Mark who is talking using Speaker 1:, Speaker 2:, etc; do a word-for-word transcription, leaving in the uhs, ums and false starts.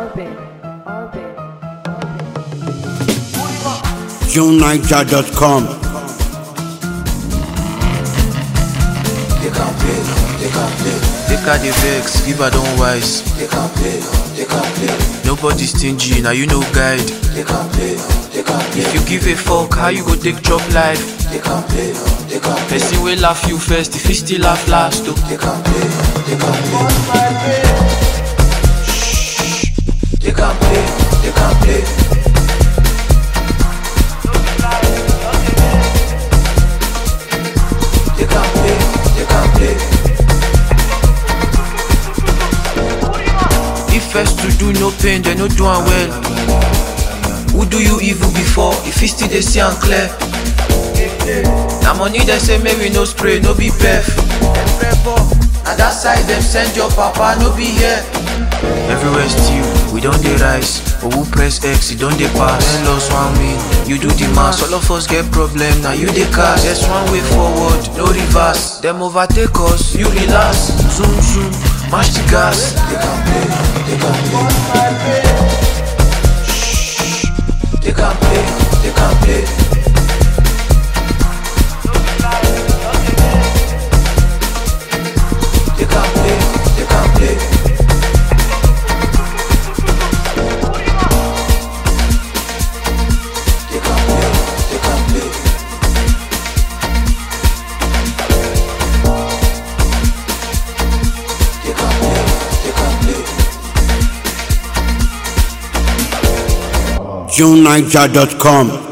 Speaker 1: Orbit, Orbit,
Speaker 2: June Niger dot com.
Speaker 3: They can't play, they can't play.
Speaker 4: They can't the vex, give her don't wise.
Speaker 3: They can't play, they can't play.
Speaker 4: Nobody stingy, now you know guide.
Speaker 3: They can't play, they can't play.
Speaker 4: If you give a fuck, how you go take chop life?
Speaker 3: They can't play, they can't play.
Speaker 4: Person will laugh you first, if he still laugh last too.
Speaker 3: They can't play, they can't play. Shh. They can't play, they can't play. They can't play, they can't play.
Speaker 4: If first to do no pain, they no do am well. Who do you evil before? If he still they see and clear. Now money they say maybe no spray, no be pef. Now that side them send your papa, no be here. Everywhere still, we don't dey rise. But who press X, it don't dey pass. Then lost one win, you do the mass. All of us get problem, now you dey cast. There's one way forward, no reverse. Them overtake us, you relax. Zoom zoom, mash the gas.
Speaker 3: They can't play, they can't play. Shh. They can't play, they can't play. They can't play, they can't play. They can't play, they can't play. They can't play, they can't play.
Speaker 2: June Niger dot com.